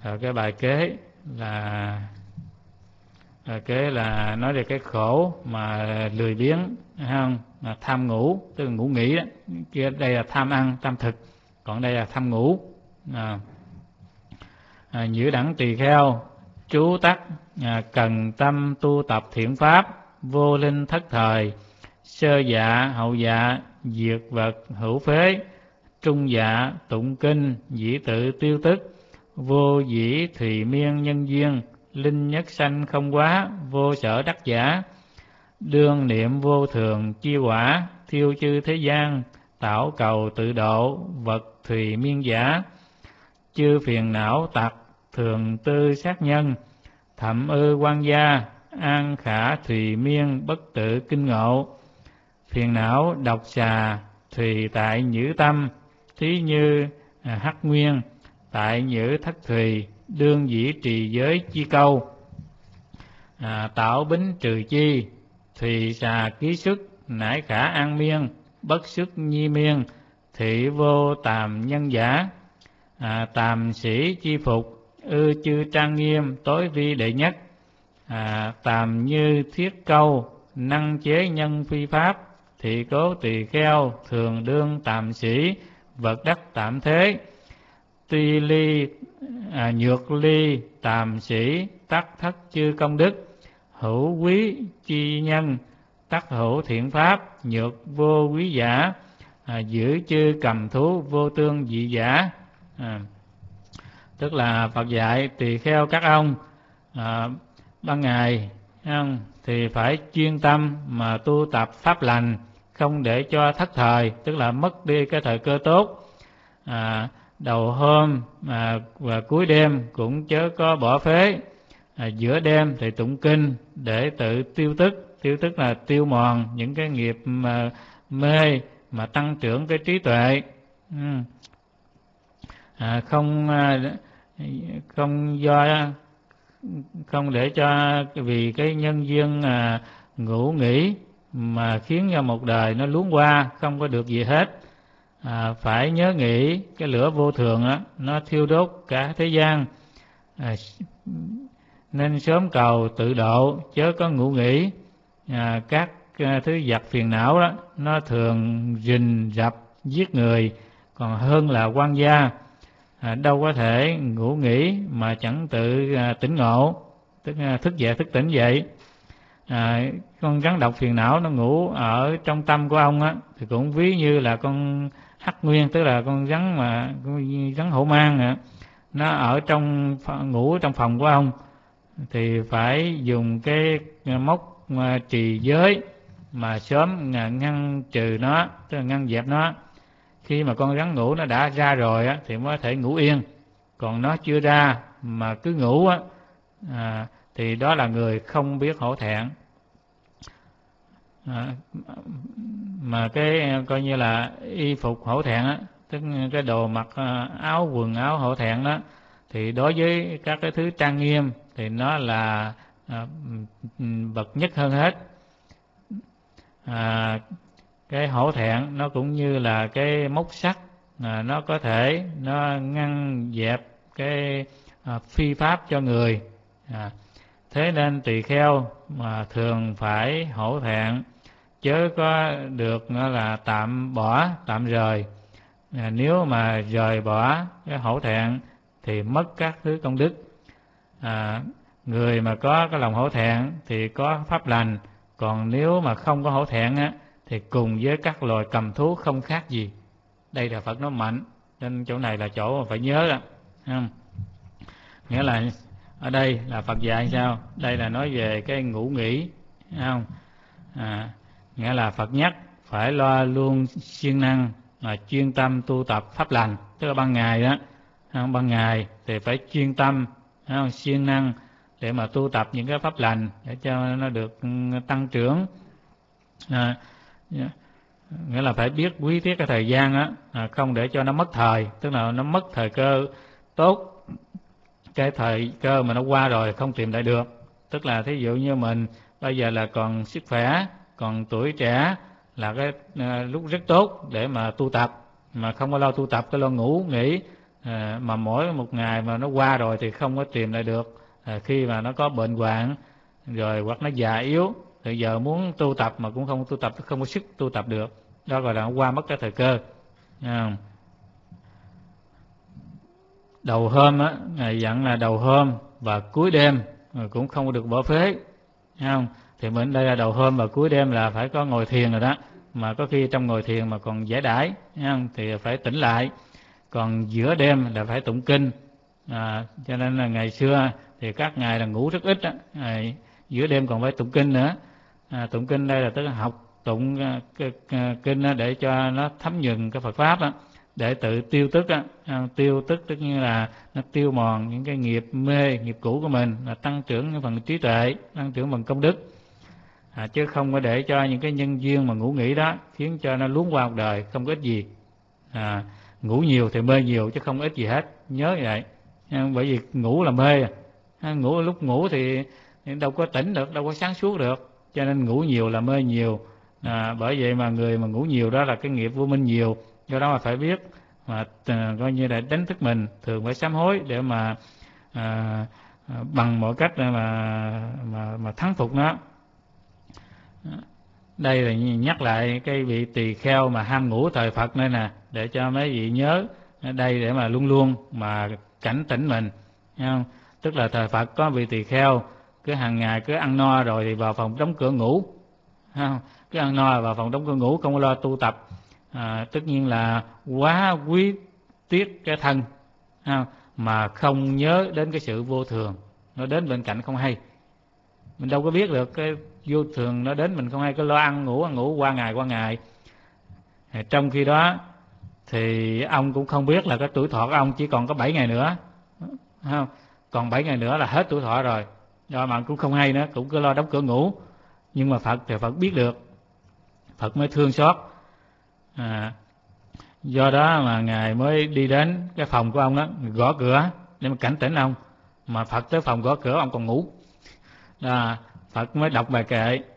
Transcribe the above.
Rồi cái bài kế là nói về cái khổ mà lười biếng, thấy không? Mà tham ngủ, tức là ngủ nghỉ đó. Kia đây là tham ăn, tham thực, còn đây là tham ngủ. Nhữ đẳng tỳ kheo, chú tắc cần tâm tu tập thiện pháp, vô linh thất thời, sơ dạ hậu dạ, diệt vật hữu phế, trung dạ tụng kinh, dĩ tự tiêu tức, vô dĩ thùy miên nhân duyên, linh nhất sanh không quá, vô sở đắc giả, đương niệm vô thường chi quả, thiêu chư thế gian, tạo cầu tự độ, vật thùy miên giả, chư phiền não tặc, thường tư sát nhân, thậm ư quan gia, an khả thùy miên bất tự kinh ngộ, phiền não độc xà, thùy tại nhữ tâm, thí như hắc nguyên, tại nhữ thất thùy, đương dĩ trì giới chi câu, tạo bính trừ chi, thùy xà ký sức, nải khả an miên, bất sức nhi miên, thị vô tàm nhân giả, tàm sĩ chi phục, ư chư trang nghiêm, tối vi đệ nhất, tàm như thiết câu, năng chế nhân phi pháp, thị cố tỳ kheo, thường đương tàm sĩ, vật đắc tạm thế, tuy ly nhược ly tàm sĩ, tắc thất chư công đức, hữu quý chi nhân, tắc hữu thiện pháp, nhược vô quý giả, giữ chư cầm thú vô tương dị giả. Tức là Phật dạy tỳ kheo các ông ban ngày không, thì phải chuyên tâm mà tu tập pháp lành, không để cho thất thời, tức là mất đi cái thời cơ tốt. Đầu hôm và cuối đêm cũng chớ có bỏ phế. Giữa đêm thì tụng kinh để tự tiêu tức. Tiêu tức là tiêu mòn những cái nghiệp mê mà tăng trưởng cái trí tuệ. Không để cho vì cái nhân duyên ngủ nghỉ mà khiến cho một đời nó luống qua, không có được gì hết. Phải nhớ nghĩ cái lửa vô thường đó, nó thiêu đốt cả thế gian, nên sớm cầu tự độ, chớ có ngủ nghỉ. Các thứ giặc phiền não đó, nó thường rình rập giết người, còn hơn là quan gia. Đâu có thể ngủ nghỉ mà chẳng tự tỉnh ngộ, tức thức dậy thức tỉnh vậy. Con rắn độc phiền não nó ngủ ở trong tâm của ông á, thì cũng ví như là con hắc nguyên, tức là con rắn hổ mang, nó ở trong ngủ trong phòng của ông, thì phải dùng cái mốc trì giới mà sớm ngăn trừ nó, tức là ngăn dẹp nó. Khi mà con rắn ngủ nó đã ra rồi á, thì mới có thể ngủ yên. Còn nó chưa ra mà cứ ngủ á, thì đó là người không biết hổ thẹn. Mà cái coi như là y phục hổ thẹn á, tức cái đồ mặc áo quần áo hổ thẹn đó, thì đối với các cái thứ trang nghiêm thì nó là bậc nhất hơn hết. Cái hổ thẹn nó cũng như là cái móc sắt, nó có thể nó ngăn dẹp cái phi pháp cho người. Thế nên tỳ kheo mà thường phải hổ thẹn, chớ có được là tạm bỏ, tạm rời. Nếu mà rời bỏ cái hổ thẹn thì mất các thứ công đức. Người mà có cái lòng hổ thẹn thì có pháp lành, còn nếu mà không có hổ thẹn á, thì cùng với các loài cầm thú không khác gì. Đây là Phật nói mạnh, nên chỗ này là chỗ mà phải nhớ đó. Nghĩa là ở đây là Phật dạy sao? Đây là nói về cái ngủ nghỉ, không? Nghĩa là Phật nhắc phải lo luôn siêng năng mà chuyên tâm tu tập pháp lành, tức là ban ngày đó, ban ngày thì phải chuyên tâm, siêng năng để mà tu tập những cái pháp lành để cho nó được tăng trưởng. Nghĩa là phải biết quý tiết cái thời gian á, không để cho nó mất thời, tức là nó mất thời cơ tốt, cái thời cơ mà nó qua rồi không tìm lại được. Tức là thí dụ như mình bây giờ là còn sức khỏe, còn tuổi trẻ là cái lúc rất tốt để mà tu tập, mà không có lo tu tập, cái lo ngủ nghỉ mà mỗi một ngày mà nó qua rồi thì không có tìm lại được. Khi mà nó có bệnh hoạn rồi hoặc nó già yếu thì giờ muốn tu tập mà cũng không tu tập, không có sức tu tập được, đó gọi là qua mất cái thời cơ. Đầu hôm á, Ngài dặn là đầu hôm và cuối đêm cũng không được bỏ phế, không? Thì mình đây là đầu hôm và cuối đêm là phải có ngồi thiền rồi đó, mà có khi trong ngồi thiền mà còn giải đãi, không? Thì phải tỉnh lại. Còn giữa đêm là phải tụng kinh, cho nên là ngày xưa thì các ngài là ngủ rất ít á, giữa đêm còn phải tụng kinh nữa. Tụng kinh đây là tức là học tụng kinh để cho nó thấm nhuần cái Phật pháp á, để tự tiêu tức á. Tiêu tức tức như là nó tiêu mòn những cái nghiệp mê, nghiệp cũ của mình, là tăng trưởng cái phần trí tuệ, tăng trưởng phần công đức, chứ không có để cho những cái nhân duyên mà ngủ nghỉ đó khiến cho nó luống qua một đời không có ích gì. Ngủ nhiều thì mê nhiều chứ không ích gì hết, nhớ vậy. Bởi vì ngủ là mê, ngủ lúc ngủ thì đâu có tỉnh được, đâu có sáng suốt được, cho nên ngủ nhiều là mê nhiều. Bởi vậy mà người mà ngủ nhiều đó là cái nghiệp vô minh nhiều, do đó mà phải biết mà coi như là đánh thức mình, thường phải sám hối để mà bằng mọi cách mà thắng phục nó. Đây là nhắc lại cái vị tỳ kheo mà ham ngủ thời Phật đây nè, để cho mấy vị nhớ đây để mà luôn luôn mà cảnh tỉnh mình, thấy không? Tức là thời Phật có vị tỳ kheo cứ hàng ngày cứ ăn no rồi thì vào phòng đóng cửa ngủ, không? Cứ ăn no vào phòng đóng cửa ngủ, không có lo tu tập. Tất nhiên là quá quý tiếc cái thân, không? Mà không nhớ đến cái sự vô thường nó đến bên cạnh không hay. Mình đâu có biết được cái vô thường nó đến mình không hay, cứ lo ăn ngủ qua ngày. Trong khi đó thì ông cũng không biết là cái tuổi thọ của ông chỉ còn có 7 ngày nữa, không? Còn 7 ngày nữa là hết tuổi thọ rồi, do mà cũng không hay nữa, cũng cứ lo đóng cửa ngủ. Nhưng mà Phật thì Phật biết được, Phật mới thương xót. Do đó mà Ngài mới đi đến cái phòng của ông đó, gõ cửa để mà cảnh tỉnh ông. Mà Phật tới phòng gõ cửa ông còn ngủ, Phật mới đọc bài kệ: